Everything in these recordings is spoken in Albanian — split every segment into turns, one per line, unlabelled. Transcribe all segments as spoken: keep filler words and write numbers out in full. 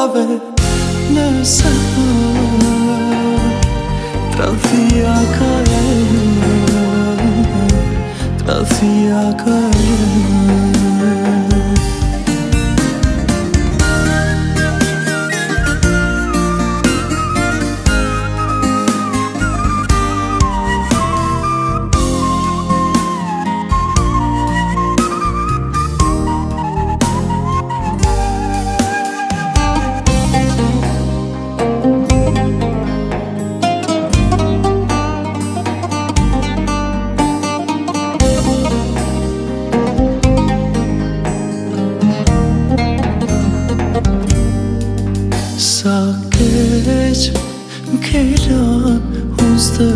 vrave nëse tradhia ka e tradhia ka e Sa keq m'kejlan unë s'të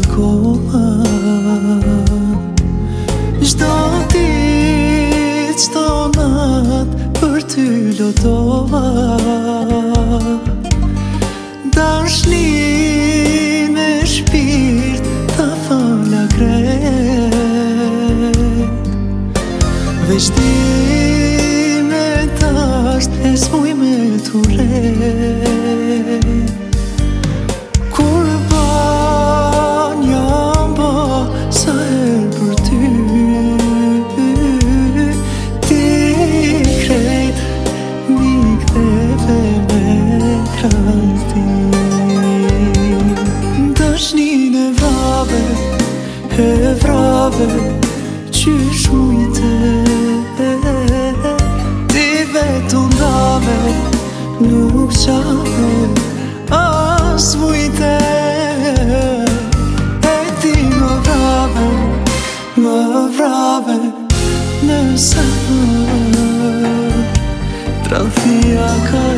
malkohan Çdo ditë, çdo natë për ty lodova Dashnin me shpirt ta fala krejt Veç ti me tasht e s'muj me t'ure Kur ban jam ba sa her për ty Ti krejt mi ktheve me kralti Dashnin e vrave, e vrave Qysh mujte Ti vetëm vrave Nuk qave as mujte E ti më vrave, më vrave Nëse tradhia ka